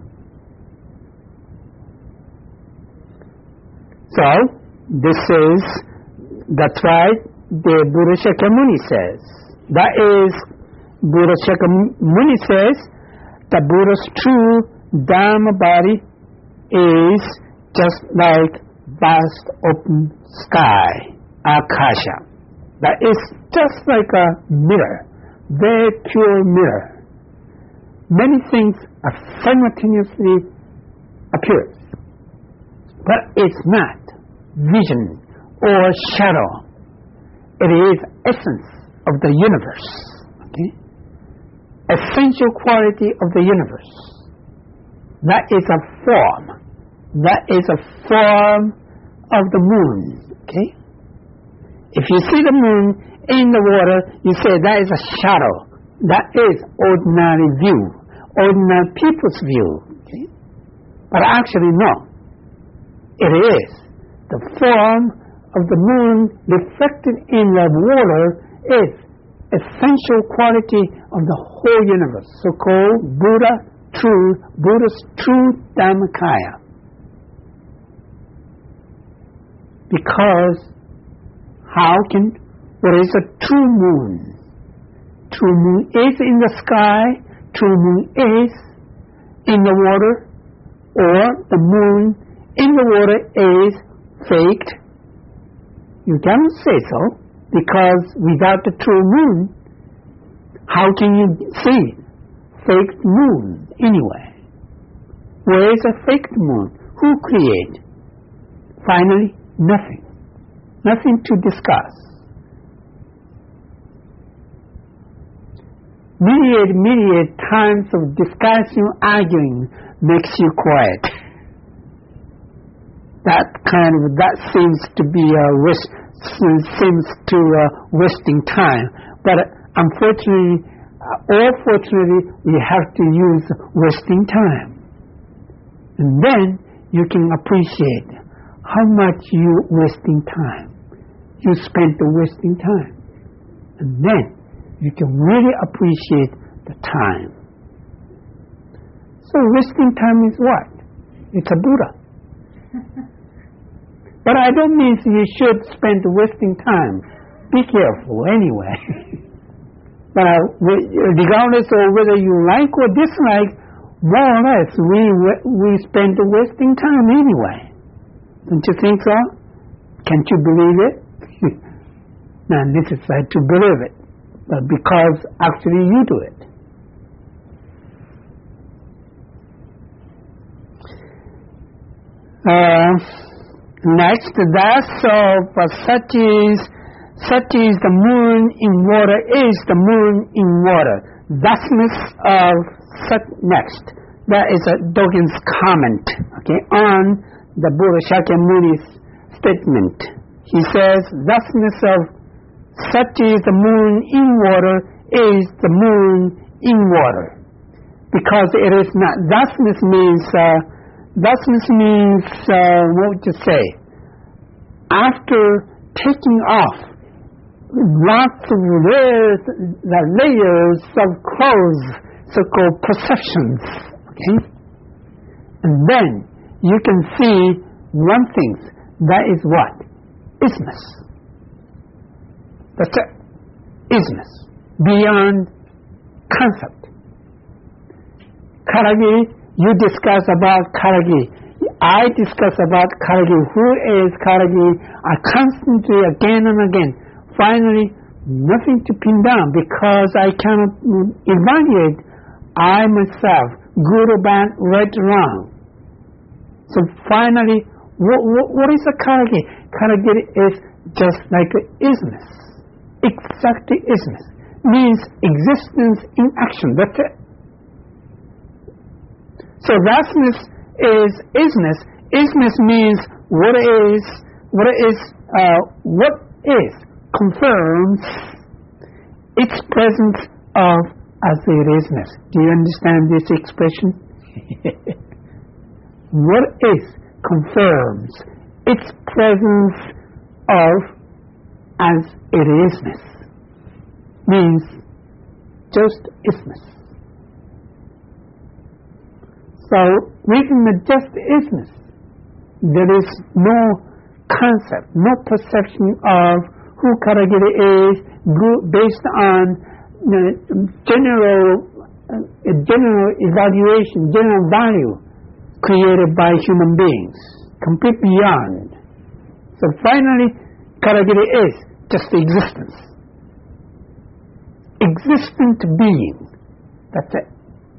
So, this is, that's why the Buddha Shakyamuni says, that is, Buddha Shakyamuni says, the Buddha's true Dharma body is just like vast open sky, Akasha. That is just like a mirror, very pure mirror. Many things are simultaneously appear, but it's not vision or shadow. It is essence of the universe. Okay? Essential quality of the universe. That is a form. That is a form of the moon. Okay? If you see the moon in the water, you say that is a shadow. That is ordinary view, ordinary people's view. Okay? But actually, no. It is the form of the moon reflected in the water is essential quality of the whole universe, so-called Buddha, true, Buddha's true Dharmakaya. Because how can, what is a true moon? True moon is in the sky, true moon is in the water, or the moon in the water is faked. You cannot say so, because without the true moon, how can you see faked moon anyway? Where is a faked moon? Who created? Finally, nothing. Nothing to discuss. Myriad, myriad times of discussion, arguing makes you quiet. That kind of, that seems to be a waste, seems to uh, wasting time. But unfortunately, uh, or fortunately, we have to use wasting time. And then you can appreciate how much you wasting time. You spent the wasting time. And then you can really appreciate the time. So wasting time is what? It's a Buddha. But I don't mean you should spend wasting time. Be careful anyway. But uh, regardless of whether you like or dislike, more or less we we spend wasting time anyway. Don't you think so? Can't you believe it? Not necessary to believe it, but because actually you do it. Uh, Next, thus of uh, such is such is the moon in water is the moon in water. Thusness of such next. That is a Dogen's comment, okay, on the Buddha Shakyamuni's statement. He says, thusness of such is the moon in water is the moon in water. Because it is not, thusness means uh, Thusness means, uh, what would you say? After taking off lots of layers, the layers of clothes, so-called perceptions, okay? And then you can see one thing, that is what? Isness. That's it. Isness. Beyond concept. Karagi, you discuss about Karagi. I discuss about Karagi. Who is Karagi? I constantly, again and again. Finally, nothing to pin down because I cannot evaluate I myself, good or bad, right or wrong. So finally, What, what, what is a karagiri? Karagiri is just like a isness. Exactly isness. Means existence in action. That's it. So thusness is isness. Isness means what is, what is, uh, what is confirms its presence of as it isness. Do you understand this expression? What is confirms its presence of as it isness. Means just isness. So within the just isness, there is no concept, no perception of who karagiri is based on uh, general, uh, general evaluation, general value created by human beings, complete beyond. So finally, karagiri is just existence. Existent being. That's it.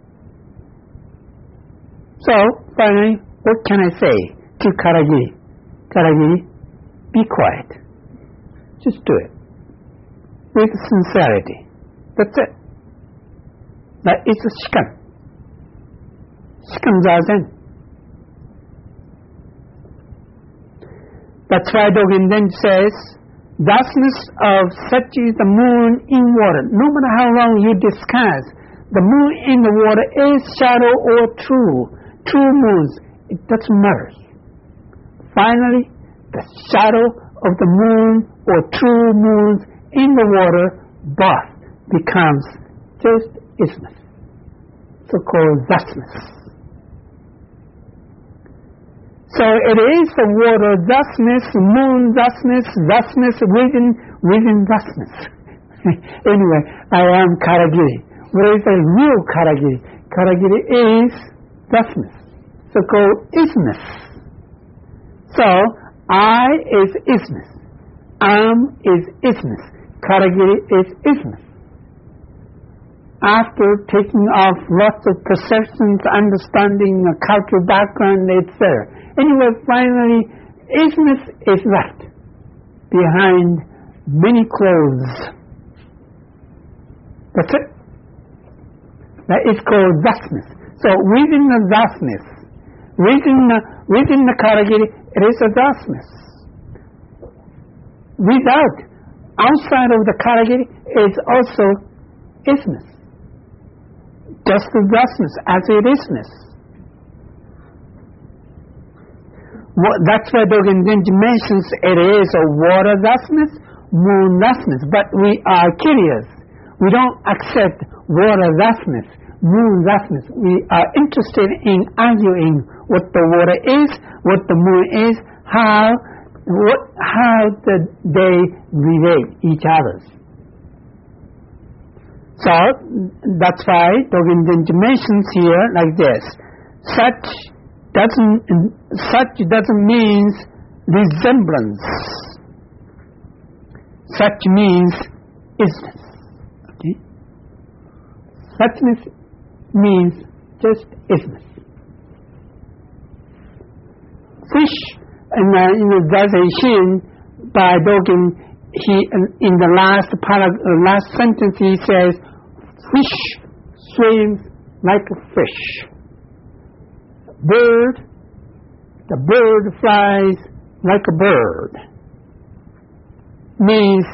So, finally, what can I say to karagiri? Karagiri, be quiet. Just do it. With sincerity. That's it. That is a shikan. Shikan zazen. That's why Dogen then says, thusness of such is the moon in water. No matter how long you discuss, the moon in the water is shadow or true. True moons, it doesn't matter. Finally, the shadow of the moon or true moons in the water both becomes just isness, so-called thusness. So it is the water thusness, moon thusness, thusness within, within thusness. Anyway, I am karagiri. What is the real karagiri? Karagiri is thusness, so-called isness. So, I is isness. Am is isness. Karagiri is isness. After taking off lots of perceptions, understanding, uh, cultural background, et cetera. Anyway, finally, isness is left behind many clothes. That's it. That is called thusness. So within the thusness, within the, within the karagiri, it is a thusness. Without, outside of the karagiri, is also isness. Just the thusness as it isness. What, that's why Dogen Zenji mentions it is a water thusness, moon thusness. But we are curious. We don't accept water thusness, moon thusness. We are interested in arguing what the water is, what the moon is, how, what, how the, they relate each other. So that's why Dogen Zenji mentions here like this. Such doesn't such doesn't mean resemblance. Such means isness. Okay? Suchness means just isness. Fish, and uh, in the Zazen by Dogen, he in the last parag- uh, last sentence he says, fish swims like a fish. Bird, the bird flies like a bird. Means,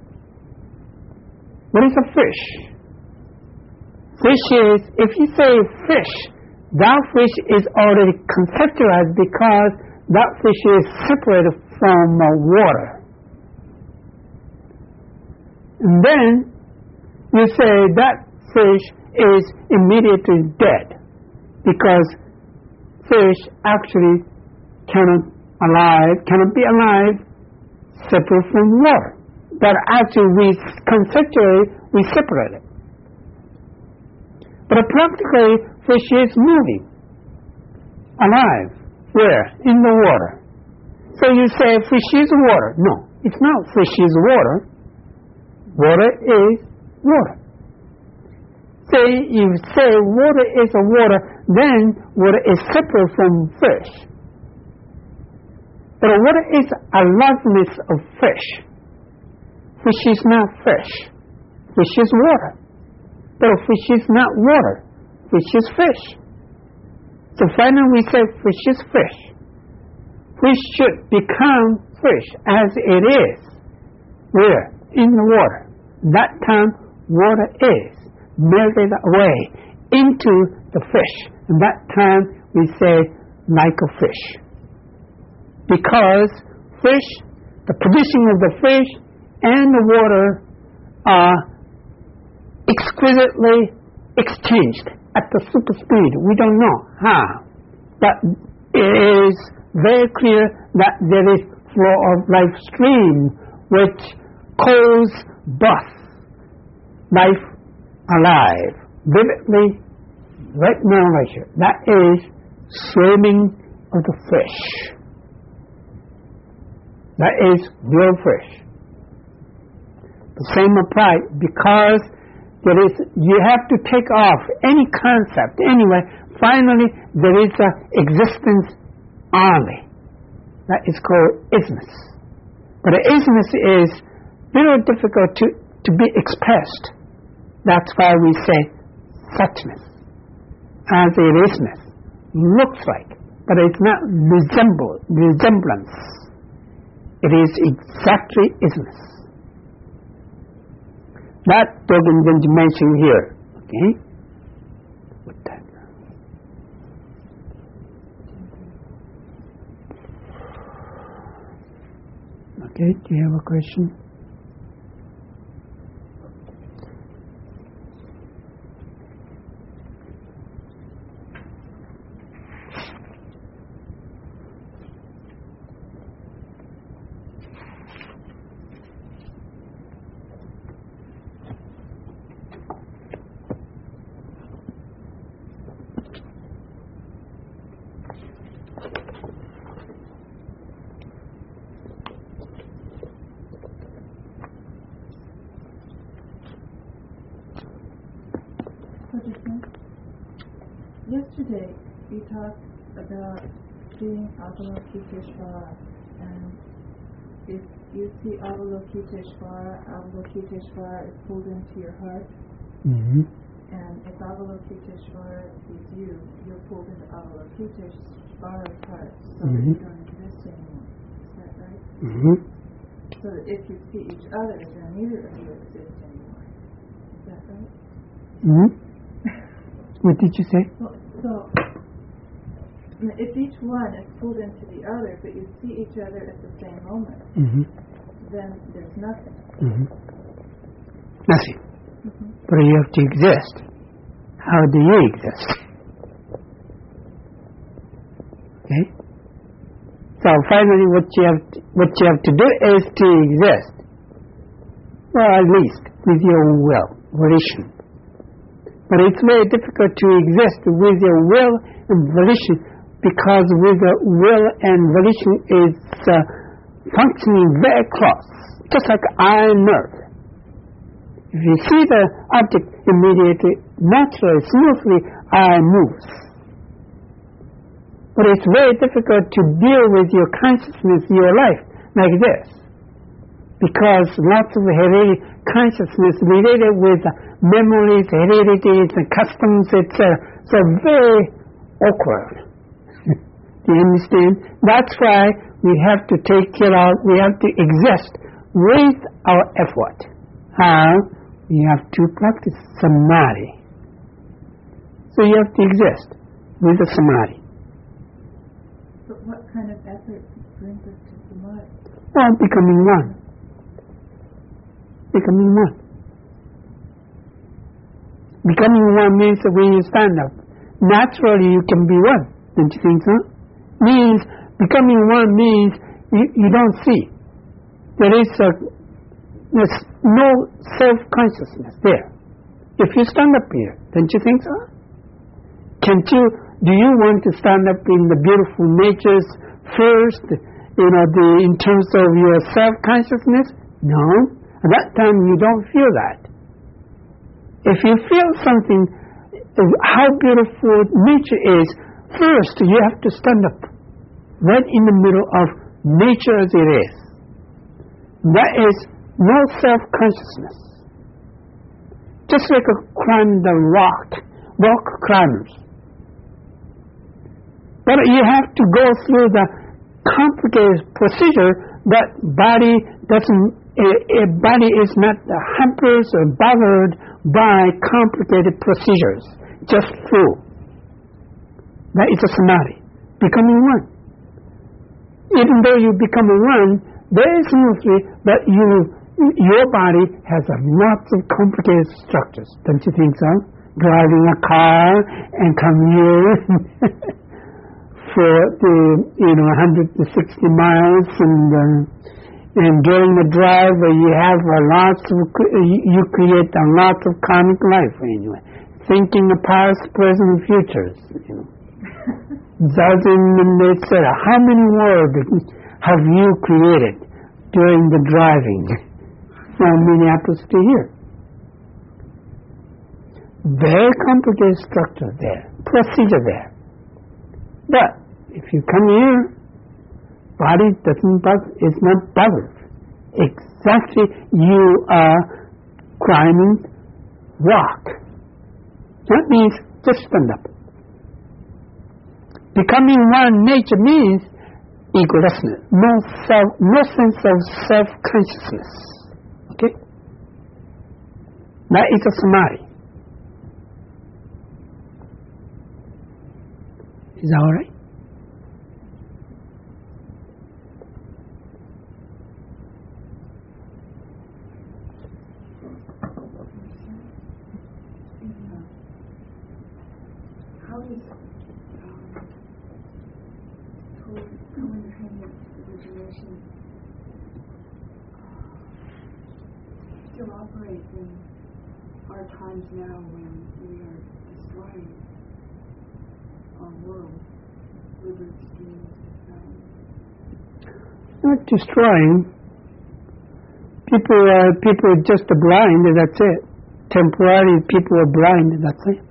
what is a fish? Fish is, if you say fish, that fish is already conceptualized because that fish is separated from uh, water. And then you say that fish is immediately dead because fish actually cannot alive, cannot be alive separate from water. But actually we conceptually we separate it. But practically fish is moving, alive. Where? In the water. So you say fish is water. No, it's not fish is water. Water is water. Say you say water is a water, then water is separate from fish. But what is aliveness of fish? Fish is not fish. Fish is water. But fish is not water. Fish is fish. So finally we say fish is fish. Fish should become fish as it is. Where? In the water. That time water is melted away into the fish. And that time we say like a fish. Because fish, the position of the fish and the water are exquisitely exchanged at the super speed. We don't know how. But it is very clear that there is flow of life stream which calls both life alive, vividly, right now, right here. That is swimming of the fish. That is real fish. The same applies because there is, you have to take off any concept. Anyway, finally, there is an existence only. That is called isness. But the isness is very difficult to, to be expressed. That's why we say suchness. As it isness. Looks like, but it's not resemble, resemblance. It is exactly isness. That Dogen Zenji mentioned here. Okay? With that. Okay, do you have a question? Yesterday, you talked about seeing Avalokiteshvara, and if you see Avalokiteshvara, Avalokiteshvara is pulled into your heart, mm-hmm. and if Avalokiteshvara sees you, you're pulled into Avalokiteshvara's heart, so mm-hmm. that you don't exist anymore. Is that right? Mm-hmm. So that if you see each other, then neither of you exist anymore. Is that right? Mm-hmm. What did you say? Well, so, if each one is pulled into the other, but you see each other at the same moment, mm-hmm. then there's nothing. Mm-hmm. Nothing. Mm-hmm. But you have to exist. How do you exist? Okay? So finally what you have to, what you have to do is to exist. Well, at least with your will, volition. But it's very difficult to exist with your will and volition because with the will and volition is uh, functioning very close, just like eye and nerve. If you see the object immediately, naturally, smoothly, eye moves. But it's very difficult to deal with your consciousness, your life, like this. Because lots of hereditary consciousness related with memories, heredities, and customs, it's uh, so very awkward. Do you understand? That's why we have to take it out, we have to exist with our effort. How? We have to practice samadhi. So you have to exist with the samadhi. But what kind of effort brings us to samadhi? Well, becoming one. Becoming one. Becoming one means that when you stand up, naturally you can be one. Don't you think so? Means becoming one means you, you don't see. There is a, there's no self-consciousness there. If you stand up here, don't you think so? Can't you? Do you want to stand up in the beautiful natures first? You know, the in terms of your self-consciousness? No. At that time, you don't feel that. If you feel something, how beautiful nature is, first you have to stand up right in the middle of nature as it is. That is no self-consciousness. Just like a climbing the rock, rock climbers. But you have to go through the complicated procedure that body doesn't, a, a body is not hampered or bothered by complicated procedures, just through. That is a samadhi, becoming one. Even though you become one, very smoothly, but you, your body has a lots of complicated structures. Don't you think so? Driving a car and come here for the, you know, one hundred sixty miles, and uh, and during the drive uh, you have a lots of, you create a lot of karmic life anyway, thinking of past, present, and futures. You know, dozen and et cetera. How many words have you created during the driving from Minneapolis to here? Very complicated structure there, procedure there. But if you come here, body doesn't bother, it's not bothered. Exactly, you are climbing rock. That means just stand up. Becoming one nature means egolessness, no self, no sense of self-consciousness. Okay? That is a samadhi. Is that all right? How does um, co-independent origination still operate in our times now when we are destroying our world, river schemes, not destroying. People are people are just blind, that's it. Temporarily people are blind, that's it.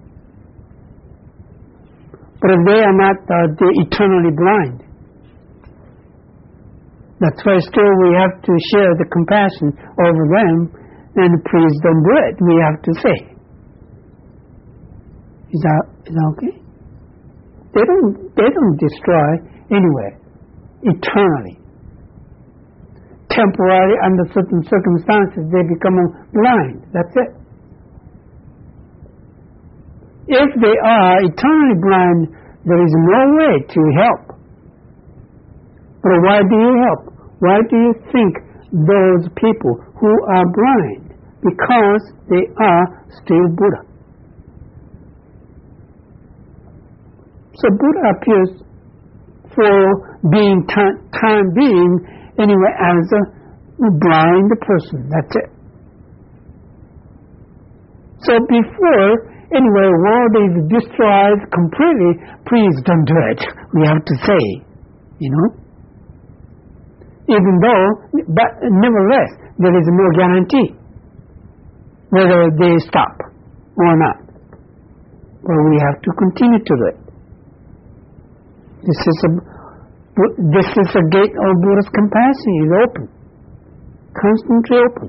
But if they are not, uh, they're eternally blind. That's why still we have to share the compassion over them, and please don't do it, we have to say. Is that, is that okay? They don't, they don't destroy anywhere, eternally. Temporarily, under certain circumstances, they become blind. That's it. If they are eternally blind, there is no way to help. But why do you help? Why do you think those people who are blind? Because they are still Buddha. So Buddha appears for being time, time being anyway as a blind person. That's it. So before anyway world is destroyed completely, please don't do it. We have to say, you know. Even though, but nevertheless, there is no guarantee whether they stop or not. But we have to continue to do it. This is a this is a gate of Buddha's compassion. Is open, constantly open.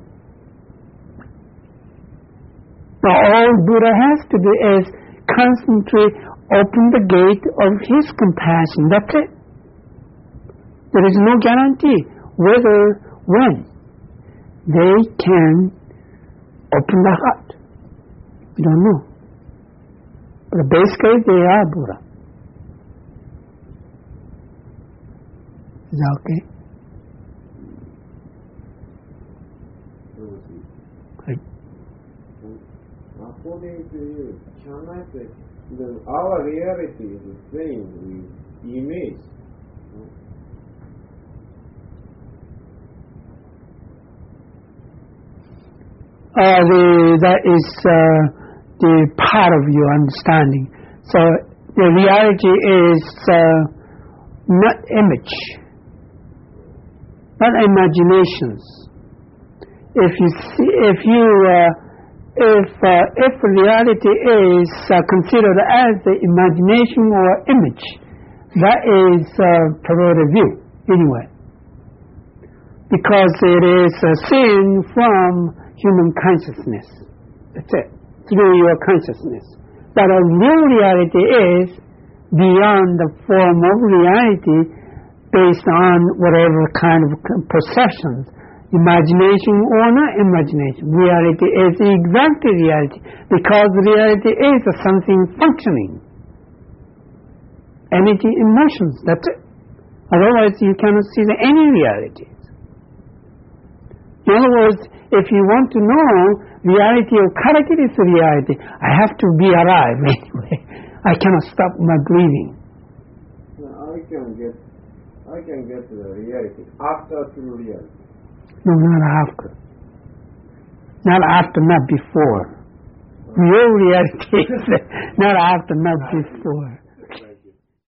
But all Buddha has to do is constantly open the gate of his compassion. That's it. There is no guarantee whether, when they can open the heart. We don't know. But basically they are Buddha. Is that okay? Right. According to you, can I say that our reality is the same with image? Uh, the, that is uh, the part of your understanding. So the reality is uh, not image, not imaginations. If you see, if you, uh, if uh, if reality is uh, considered as the imagination or image, that is uh, perverted view. Anyway, because it is a sin from human consciousness. That's it. Through your consciousness. But a real reality is beyond the form of reality based on whatever kind of perceptions. Imagination or not imagination. Reality is exactly reality. Because reality is something functioning. Energy, emotions, that's it. Otherwise you cannot see the any realities. In other words, if you want to know reality of characteristic reality, I have to be alive anyway. I cannot stop my breathing. I can get, I can get the reality after true reality. No, not after. Not after, not before. Real reality is not after, not before.